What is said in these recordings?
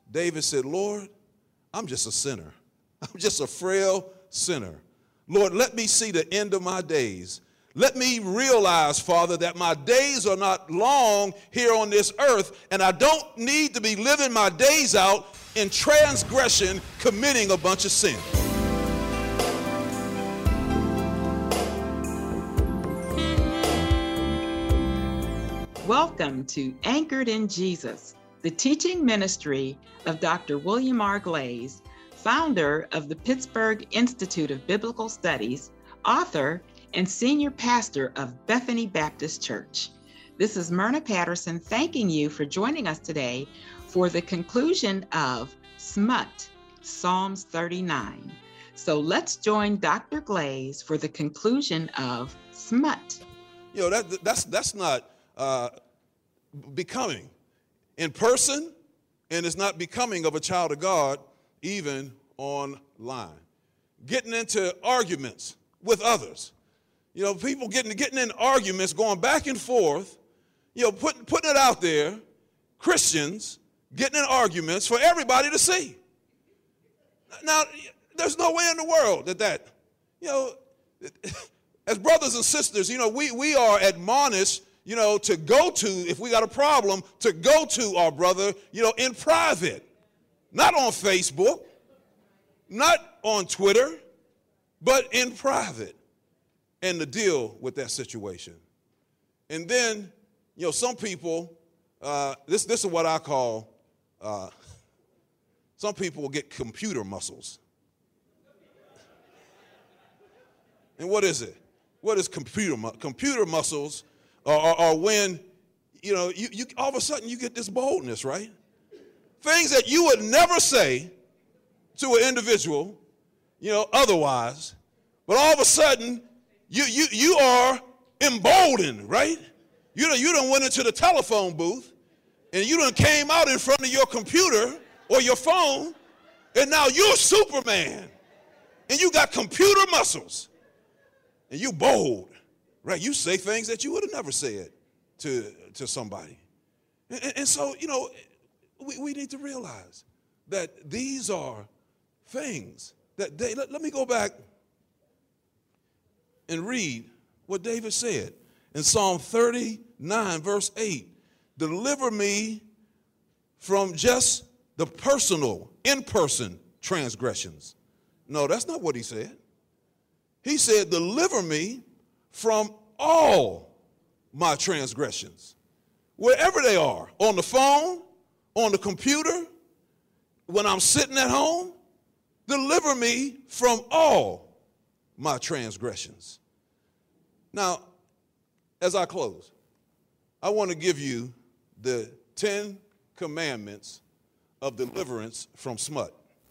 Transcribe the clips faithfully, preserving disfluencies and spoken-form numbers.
David said, Lord, I'm just a sinner. I'm just a frail sinner. Lord, let me see the end of my days. Let me realize, Father, that my days are not long here on this earth, and I don't need to be living my days out in transgression, committing a bunch of sin. Welcome to Anchored in Jesus, the teaching ministry of Doctor William R. Glaze, founder of the Pittsburgh Institute of Biblical Studies, author, and senior pastor of Bethany Baptist Church. This is Myrna Patterson thanking you for joining us today for the conclusion of Smut, Psalms thirty-nine. So let's join Doctor Glaze for the conclusion of Smut. You know, that that's that's not uh, becoming in person, and it's not becoming of a child of God, even online. Getting into arguments with others. You know, people getting getting in arguments, going back and forth, you know, putting putting it out there, Christians getting in arguments for everybody to see. Now, there's no way in the world that that, you know, as brothers and sisters, you know, we, we are admonished, you know, to go to, if we got a problem, to go to our brother, you know, in private, not on Facebook, not on Twitter, but in private, and to deal with that situation. And then, you know, some people, uh, this, this is what I call, uh, some people will get computer muscles. And what is it? What is computer mu- computer muscles? Are, are when, you know, you, you all of a sudden you get this boldness, right? Things that you would never say to an individual, you know, otherwise, but all of a sudden you you you are emboldened, right? You know, you done went into the telephone booth and you done came out in front of your computer or your phone, and now you're Superman, and you got computer muscles, and you bold. Right, you say things that you would have never said to, to somebody. And, and so, you know, we, we need to realize that these are things that they, let, let me go back and read what David said in Psalm thirty-nine, verse eight. Deliver me from just the personal, in-person transgressions. No, that's not what he said. He said, deliver me from all my transgressions, wherever they are, on the phone, on the computer, when I'm sitting at home, deliver me from all my transgressions. Now, as I close, I want to give you the Ten Commandments of deliverance from smut.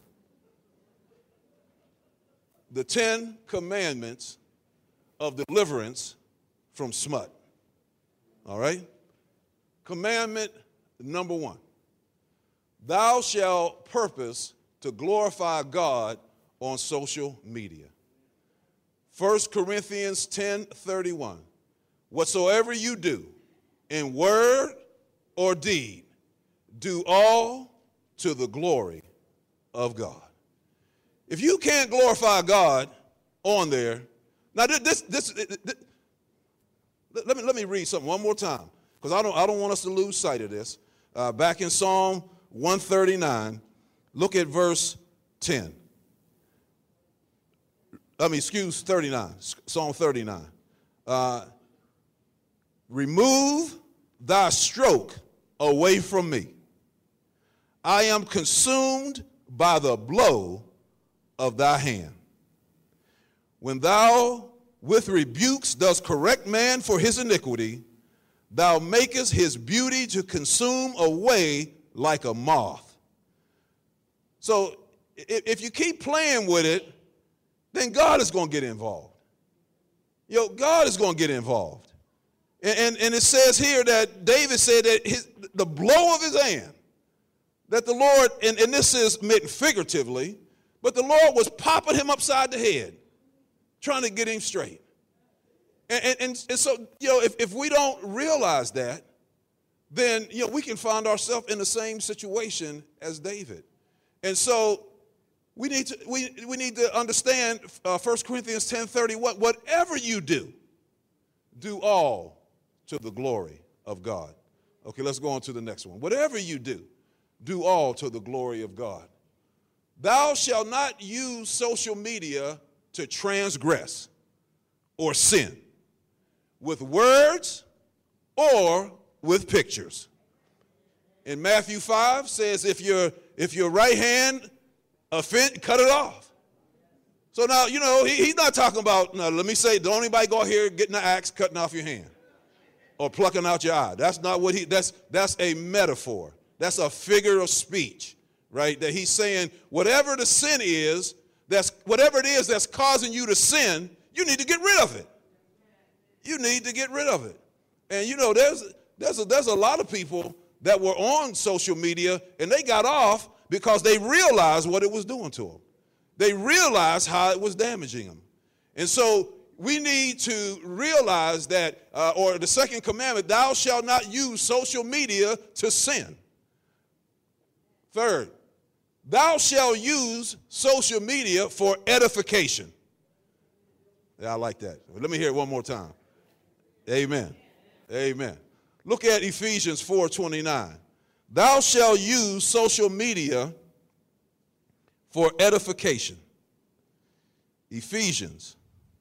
The Ten Commandments of deliverance from smut. All right? Commandment number one. Thou shalt purpose to glorify God on social media. First Corinthians ten thirty-one. Whatsoever you do, in word or deed, do all to the glory of God. If you can't glorify God on there, now this, this, this, this let me let me read something one more time, because I don't I don't want us to lose sight of this. Uh, back in Psalm one thirty-nine, look at verse ten. I mean, excuse thirty-nine, Psalm thirty-nine. Uh, Remove thy stroke away from me. I am consumed by the blow of thy hand. When thou with rebukes dost correct man for his iniquity, thou makest his beauty to consume away like a moth. So if you keep playing with it, then God is going to get involved. You know, God is going to get involved. And, and, and it says here that David said that his, the blow of his hand, that the Lord, and, and this is meant figuratively, but the Lord was popping him upside the head, trying to get him straight. And, and, and so, you know, if, if we don't realize that, then, you know, we can find ourselves in the same situation as David. And so we need to we, we need to understand uh, First Corinthians ten thirty, what, whatever you do, do all to the glory of God. Okay, let's go on to the next one. Whatever you do, do all to the glory of God. Thou shalt not use social media to transgress or sin with words or with pictures. In Matthew five says, if your if your right hand offend, cut it off. So now, you know, he, he's not talking about, now let me say, don't anybody go out here getting the axe, cutting off your hand or plucking out your eye. That's not what he, that's that's a metaphor. That's a figure of speech, right? That he's saying whatever the sin is, that's whatever it is that's causing you to sin, you need to get rid of it. You need to get rid of it. And you know, there's there's a, there's a lot of people that were on social media and they got off because they realized what it was doing to them. They realized how it was damaging them. And so we need to realize that, uh, or the second commandment, thou shalt not use social media to sin. Third, thou shalt use social media for edification. Yeah, I like that. Let me hear it one more time. Amen. Amen. Look at Ephesians four twenty-nine. Thou shalt use social media for edification. Ephesians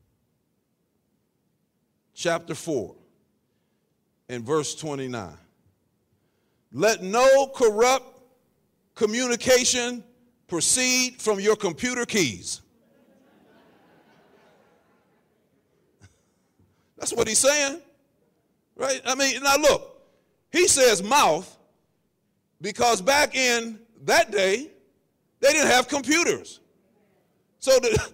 chapter four and verse twenty-nine. Let no corrupt communication proceed from your computer keys. That's what he's saying, right? I mean, now look, he says mouth because back in that day, they didn't have computers. So the,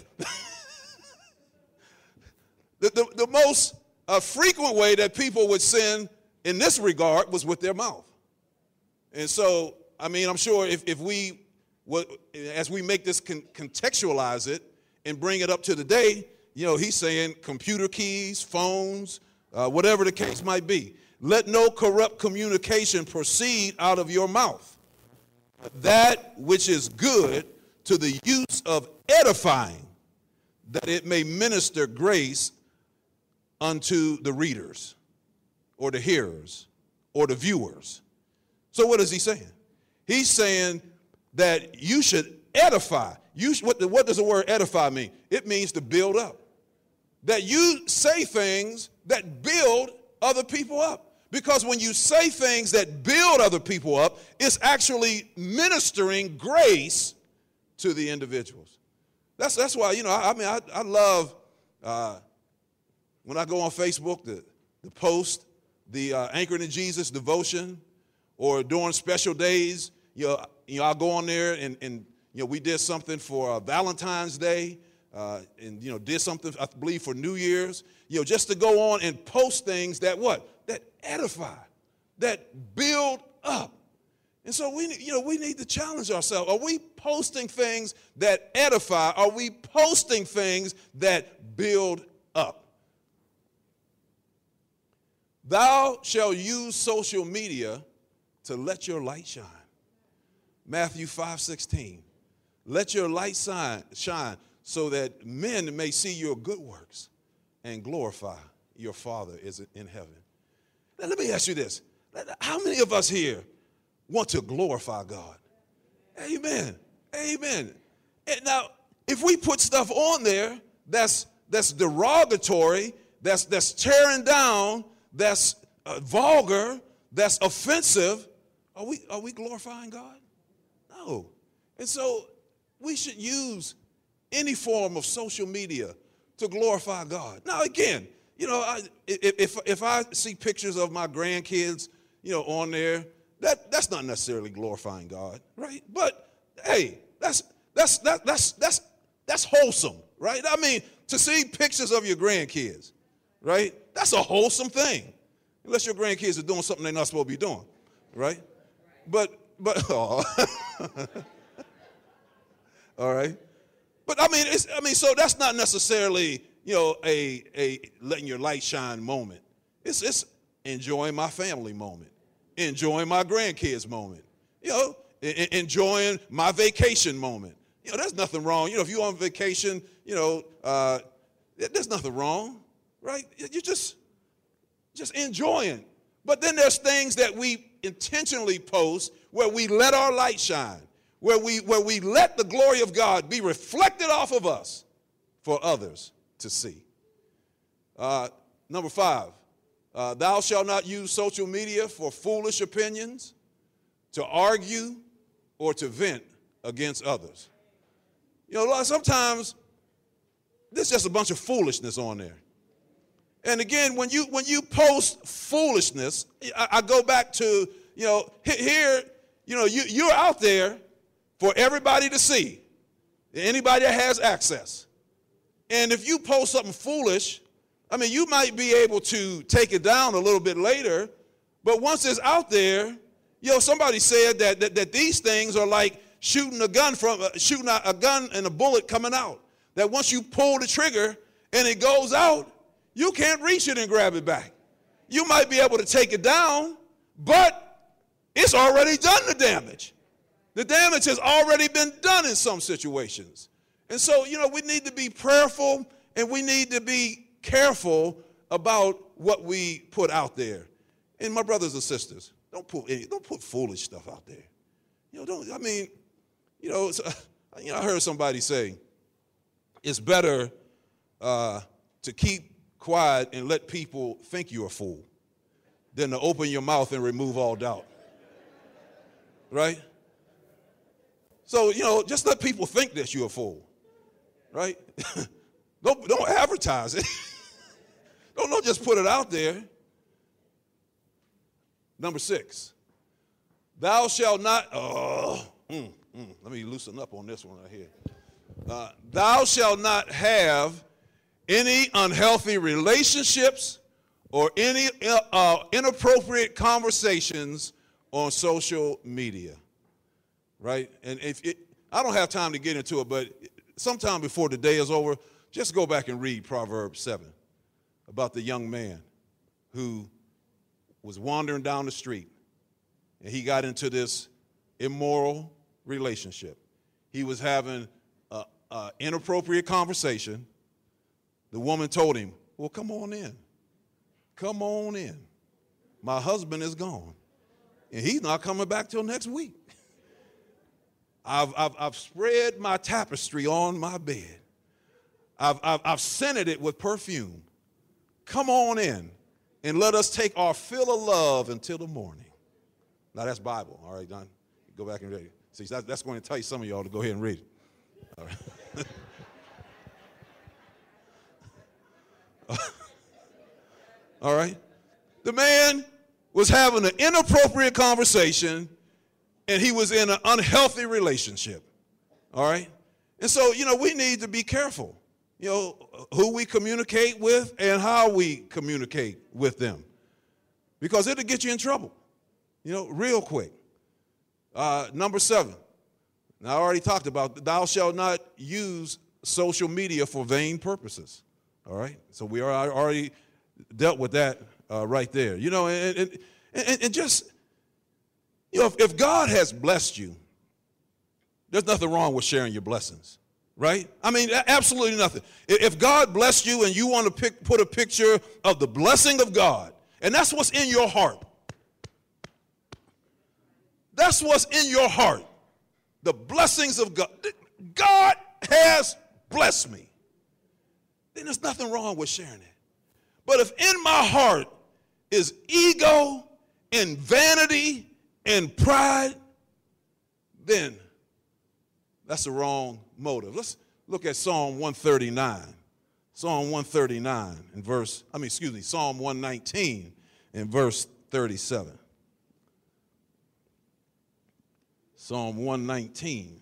the, the, the most uh, frequent way that people would sin in this regard was with their mouth. And so, I mean, I'm sure if, if we, as we make this con- contextualize it and bring it up to the day, you know, he's saying computer keys, phones, uh, whatever the case might be. Let no corrupt communication proceed out of your mouth. That which is good to the use of edifying, that it may minister grace unto the readers or the hearers or the viewers. So what is he saying? He's saying that you should edify. You should, what, what does the word edify mean? It means to build up. That you say things that build other people up. Because when you say things that build other people up, it's actually ministering grace to the individuals. That's that's why, you know, I, I mean, I, I love uh, when I go on Facebook to, to post the uh, Anchored in Jesus devotion, or during special days, you know, you know I'll go on there and, and you know, we did something for uh, Valentine's Day. Uh, and, you know, did something, I believe, for New Year's, you know, just to go on and post things that what? That edify, that build up. And so we, you know, we need to challenge ourselves. Are we posting things that edify? Are we posting things that build up? Thou shalt use social media to let your light shine. Matthew five sixteen. Let your light shine, shine. So that men may see your good works and glorify your Father is in heaven. Now, let me ask you this. How many of us here want to glorify God? Amen. Amen. And now, if we put stuff on there that's that's derogatory, that's that's tearing down, that's uh, vulgar, that's offensive, are we are we glorifying God? No. And so we should use any form of social media to glorify God. Now, again, you know, I, if if I see pictures of my grandkids, you know, on there, that that's not necessarily glorifying God, right? But hey, that's that's that, that's that's that's wholesome, right? I mean, to see pictures of your grandkids, right? That's a wholesome thing, unless your grandkids are doing something they're not supposed to be doing, right? But but oh. All right. But I mean, it's, I mean, so that's not necessarily, you know, a a letting your light shine moment. It's it's enjoying my family moment. enjoying my grandkids moment, you know, enjoying my vacation moment. You know, there's nothing wrong. You know, if you're on vacation, you know, uh, there's nothing wrong, right? You're just, just enjoying. But then there's things that we intentionally post where we let our light shine, where we, where we let the glory of God be reflected off of us for others to see. Uh, number five, uh, thou shalt not use social media for foolish opinions, to argue, or to vent against others. You know, sometimes there's just a bunch of foolishness on there. And again, when you when you post foolishness, I, I go back to, you know, here, you know, you, you're out there for everybody to see, anybody that has access. And if you post something foolish, I mean, you might be able to take it down a little bit later, but once it's out there, you know, somebody said that that, that these things are like shooting a gun from uh, shooting a, a gun and a bullet coming out. That once you pull the trigger and it goes out, you can't reach it and grab it back. You might be able to take it down, but it's already done the damage. The damage has already been done in some situations. And so, you know, we need to be prayerful and we need to be careful about what we put out there. And my brothers and sisters, don't put any, don't put foolish stuff out there. You know, don't, I mean, you know, you know, I heard somebody say, it's better uh, to keep quiet and let people think you're a fool than to open your mouth and remove all doubt. Right? So, you know, just let people think that you're a fool. Right? don't, don't advertise it. don't, don't just put it out there. Number six, thou shalt not, oh, mm, mm, let me loosen up on this one right here. Uh, thou shalt not have any unhealthy relationships or any uh, inappropriate conversations on social media, right? And if it, I don't have time to get into it, but sometime before the day is over, just go back and read Proverbs seven about the young man who was wandering down the street and he got into this immoral relationship. He was having an inappropriate conversation. The woman told him, well, come on in. Come on in. My husband is gone, and he's not coming back till next week. I've, I've, I've spread my tapestry on my bed. I've, I've, I've scented it with perfume. Come on in, and let us take our fill of love until the morning. Now, that's Bible. All right, Don? Go back and read it. See, that's, that's going to tell you some of y'all to go ahead and read it. All right. All right. The man was having an inappropriate conversation and he was in an unhealthy relationship. All right. And so, you know, we need to be careful, you know, who we communicate with and how we communicate with them, because it'll get you in trouble, you know, real quick. Uh, number seven. Now, I already talked about, thou shalt not use social media for vain purposes. All right. So we are already dealt with that uh, right there. You know, and, and, and, and just, you know, if, if God has blessed you, there's nothing wrong with sharing your blessings, right? I mean, absolutely nothing. If God blessed you and you want to pick, put a picture of the blessing of God, and that's what's in your heart. That's what's in your heart. The blessings of God. God has blessed me. Then there's nothing wrong with sharing it. But if in my heart is ego and vanity and pride, then that's the wrong motive. Let's look at Psalm one thirty-nine. Psalm one thirty-nine in verse, I mean, excuse me, Psalm one nineteen in verse thirty-seven. Psalm one nineteen.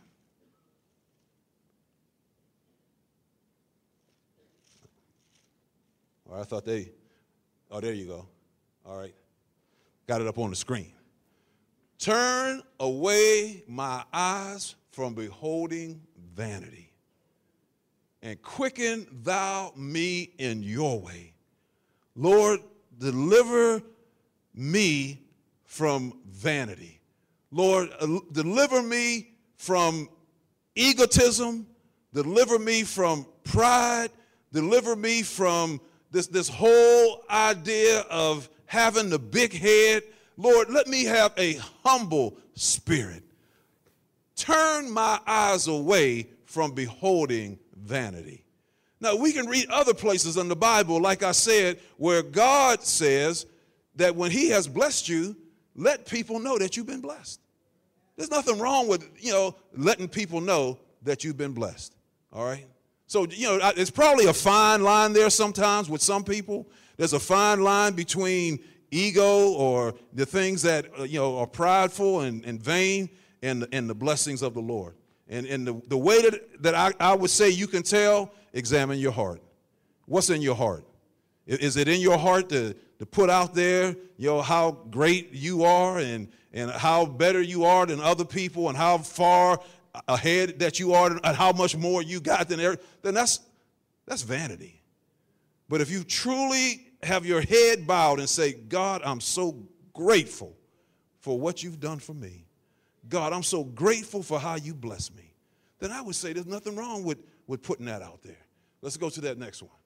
All right, I thought they, oh, there you go. All right. Got it up on the screen. Turn away my eyes from beholding vanity, and quicken thou me in your way. Lord, deliver me from vanity. Lord, uh, deliver me from egotism. Deliver me from pride. Deliver me from this, this whole idea of having the big head. Lord, let me have a humble spirit. Turn my eyes away from beholding vanity. Now, we can read other places in the Bible, like I said, where God says that when he has blessed you, let people know that you've been blessed. There's nothing wrong with, you know, letting people know that you've been blessed, all right? So, you know, it's probably a fine line there sometimes with some people. There's a fine line between ego or the things that, uh, you know, are prideful and, and vain and, and the blessings of the Lord. And, and the, the way that, that I, I would say you can tell, examine your heart. What's in your heart? Is it in your heart to, to put out there, you know, how great you are and, and how better you are than other people and how far ahead that you are and how much more you got than every, then that's, that's vanity. But if you truly have your head bowed and say, God, I'm so grateful for what you've done for me. God, I'm so grateful for how you bless me. Then I would say there's nothing wrong with, with putting that out there. Let's go to that next one.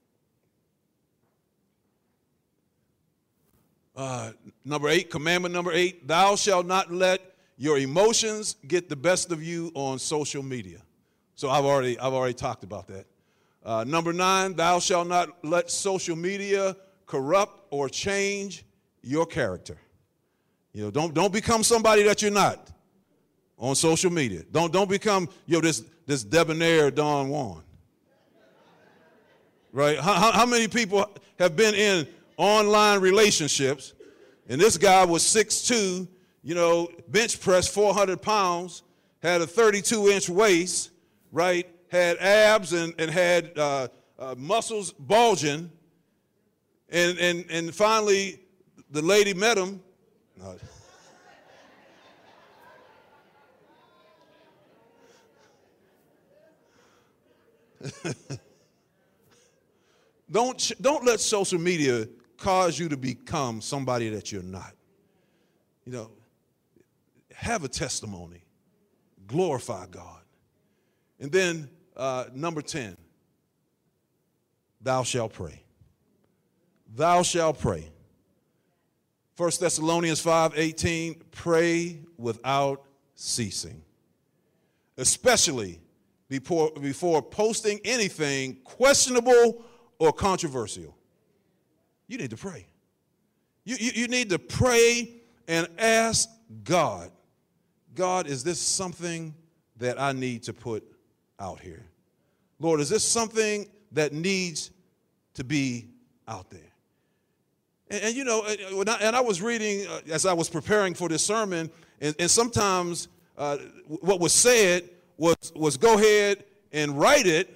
Uh, number eight, commandment number eight, thou shalt not let your emotions get the best of you on social media. So I've already, I've already talked about that. Uh, number nine, thou shalt not let social media corrupt or change your character. You know, don't, don't become somebody that you're not on social media. Don't, don't become, you know, this, this debonair Don Juan. Right? How, how many people have been in online relationships, and this guy was six two, you know, bench press four hundred pounds, had a thirty-two inch waist, right, had abs and, and had uh, uh, muscles bulging, and, and, and finally the lady met him. No. Don't, don't let social media cause you to become somebody that you're not. You know, have a testimony. Glorify God. And then uh, number ten, thou shalt pray. Thou shalt pray. First Thessalonians five eighteen, pray without ceasing. Especially before, before posting anything questionable or controversial. You need to pray. You, you, you need to pray and ask God, God, is this something that I need to put out here? Lord, is this something that needs to be out there? And, and you know, and I, and I was reading uh, as I was preparing for this sermon, and, and sometimes uh, what was said was, was go ahead and write it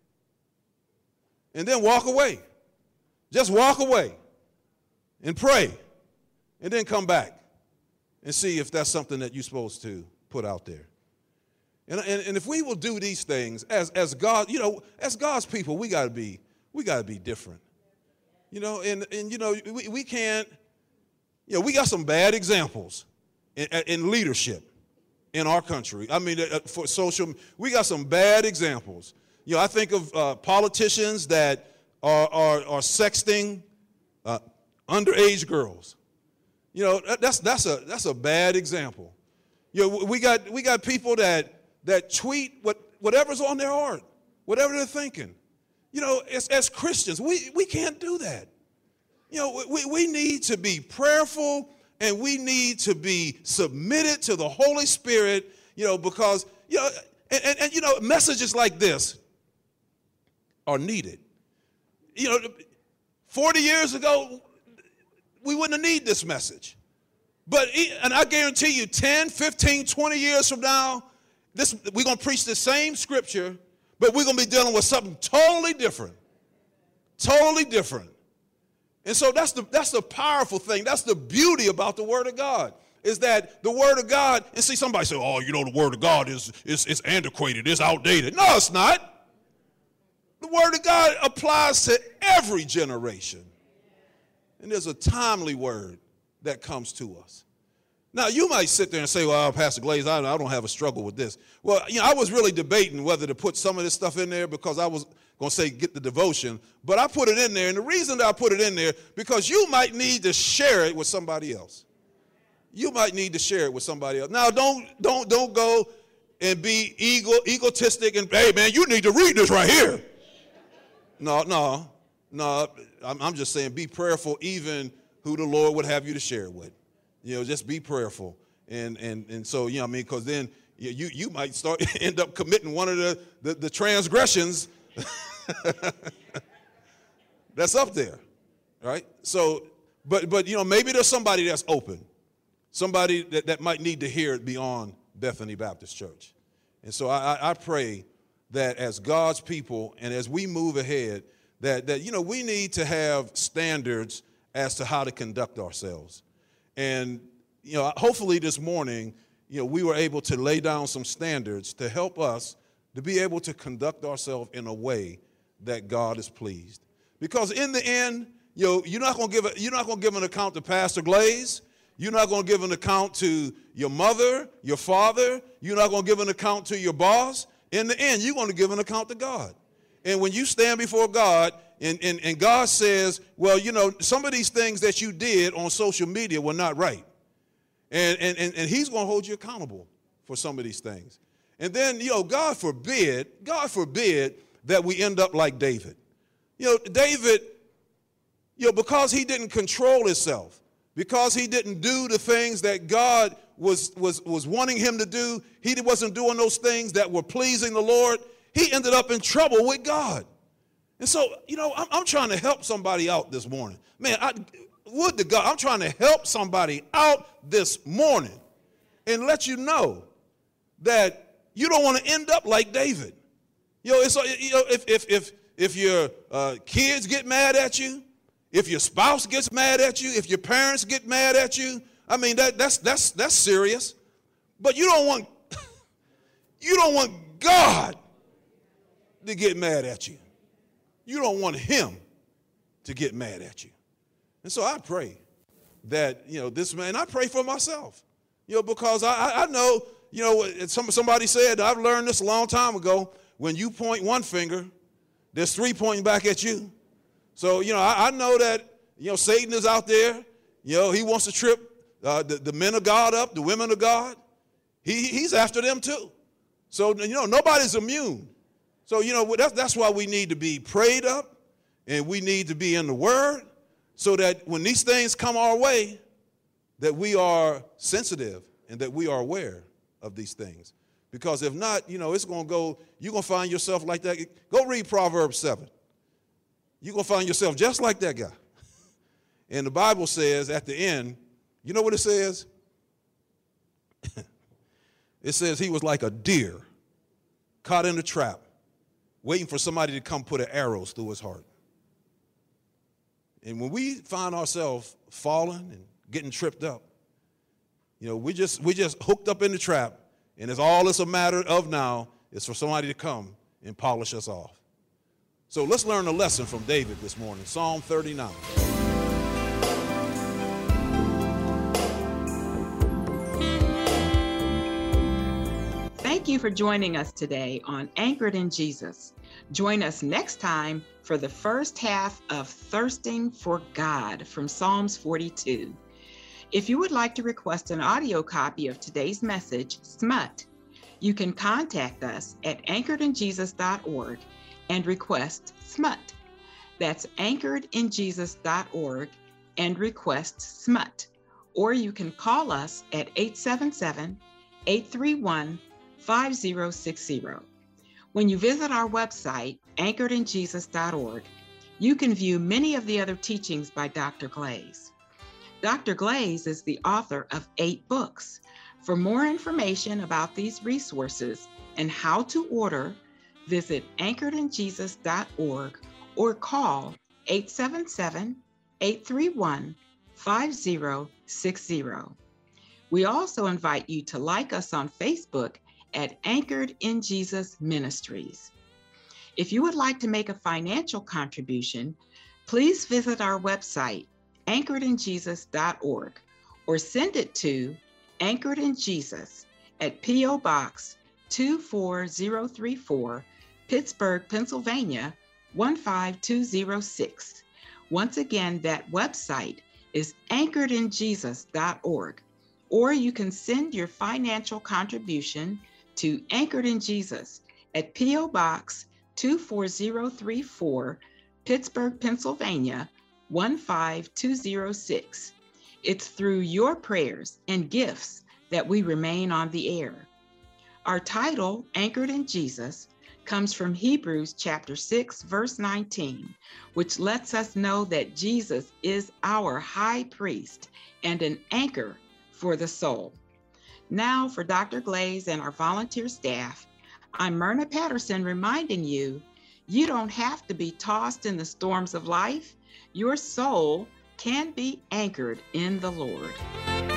and then walk away. Just walk away and pray and then come back and see if that's something that you're supposed to put out there. And, and, and if we will do these things as, as God, you know, as God's people, we gotta be, we gotta be different. You know, and, and you know, we, we can't, you know, we got some bad examples in, in leadership in our country. I mean, for social, we got some bad examples. You know, I think of uh, politicians that are, are, are sexting uh, underage girls. You know, that's, that's, a, that's a bad example. You know, we got, we got people that, that tweet what, whatever's on their heart, whatever they're thinking. You know, as, as Christians, we, we can't do that. You know, we, we need to be prayerful and we need to be submitted to the Holy Spirit, you know, because, you know, and, and, and you know, messages like this are needed. You know, forty years ago, we wouldn't have needed this message. But, and I guarantee you, ten, fifteen, twenty years from now, this, we're going to preach the same scripture, but we're going to be dealing with something totally different. Totally different. And so that's the, that's the powerful thing. That's the beauty about the Word of God, is that the Word of God, and see somebody say, oh, you know, the Word of God is, is, is antiquated, it's outdated. No, it's not. The Word of God applies to every generation. And there's a timely word that comes to us. Now, you might sit there and say, well, Pastor Glaze, I, I don't have a struggle with this. Well, you know, I was really debating whether to put some of this stuff in there because I was going to say get the devotion, but I put it in there. And the reason that I put it in there, because you might need to share it with somebody else. You might need to share it with somebody else. Now, don't don't don't go and be ego, egotistic and, hey, man, you need to read this right here. No, no, no. I'm, I'm just saying be prayerful even who the Lord would have you to share it with. You know, just be prayerful. And and and so, you know what I mean, because then you you might start end up committing one of the, the, the transgressions that's up there, right? So, but, but you know, maybe there's somebody that's open, somebody that, that might need to hear it beyond Bethany Baptist Church. And so I, I pray that as God's people and as we move ahead, that, that, you know, we need to have standards as to how to conduct ourselves. And, you know, hopefully this morning, you know, we were able to lay down some standards to help us to be able to conduct ourselves in a way that God is pleased. Because in the end, you know, you're not going to give a, you're not going to give an account to Pastor Glaze. You're not going to give an account to your mother, your father. You're not going to give an account to your boss. In the end, you're going to give an account to God. And when you stand before God and, and, and God says, well, you know, some of these things that you did on social media were not right. And, and, and, and he's going to hold you accountable for some of these things. And then, you know, God forbid, God forbid that we end up like David. You know, David, you know, because he didn't control himself, because he didn't do the things that God was, was, was wanting him to do, he wasn't doing those things that were pleasing the Lord, he ended up in trouble with God. And so, you know, I'm, I'm trying to help somebody out this morning. Man, I, would to God, I'm trying to help somebody out this morning and let you know that you don't want to end up like David. You know, it's, you know if, if, if, if your uh, kids get mad at you, if your spouse gets mad at you, if your parents get mad at you, I mean, that, that's, that's, that's serious. But you don't want, you don't want God to get mad at you. You don't want him to get mad at you. And so I pray that, you know, this man, I pray for myself, you know, because I, I know, you know, some, somebody said, I've learned this a long time ago, when you point one finger, there's three pointing back at you. So, you know, I, I know that, you know, Satan is out there. You know, he wants to trip uh, the, the men of God up, the women of God. He, he's after them too. So, you know, nobody's immune. So, you know, that's, that's why we need to be prayed up and we need to be in the Word so that when these things come our way, that we are sensitive and that we are aware of these things. Because if not, you know, it's going to go, you're going to find yourself like that. Go read Proverbs seven. You're going to find yourself just like that guy. And the Bible says at the end, you know what it says? It says he was like a deer caught in a trap, waiting for somebody to come put an arrows through his heart. And when we find ourselves falling and getting tripped up, you know, we just we just hooked up in the trap, and it's all it's a matter of now is for somebody to come and polish us off. So let's learn a lesson from David this morning, Psalm thirty-nine. Thank you for joining us today on Anchored in Jesus. Join us next time for the first half of Thirsting for God from Psalms forty-two. If you would like to request an audio copy of today's message, SMUT, you can contact us at anchored in jesus dot org and request SMUT. That's anchored in jesus dot org and request SMUT. Or you can call us at eight seven seven, eight three one, five zero six zero. When you visit our website, anchored in jesus dot org, you can view many of the other teachings by Doctor Glaze. Doctor Glaze is the author of eight books. For more information about these resources and how to order, visit anchored in jesus dot org or call eight seven seven, eight three one, five zero six zero. We also invite you to like us on Facebook at Anchored in Jesus Ministries. If you would like to make a financial contribution, please visit our website, anchored in jesus dot org, or send it to Anchored in Jesus at P O. Box two four zero three four, Pittsburgh, Pennsylvania one five two zero six. Once again, that website is anchored in jesus dot org, or you can send your financial contribution to Anchored in Jesus at P O. Box two four zero three four, Pittsburgh, Pennsylvania one five two zero six. It's through your prayers and gifts that we remain on the air. Our title, Anchored in Jesus, comes from Hebrews chapter six, verse nineteen, which lets us know that Jesus is our high priest and an anchor for the soul. Now, for Doctor Glaze and our volunteer staff, I'm Myrna Patterson reminding you, you don't have to be tossed in the storms of life. Your soul can be anchored in the Lord.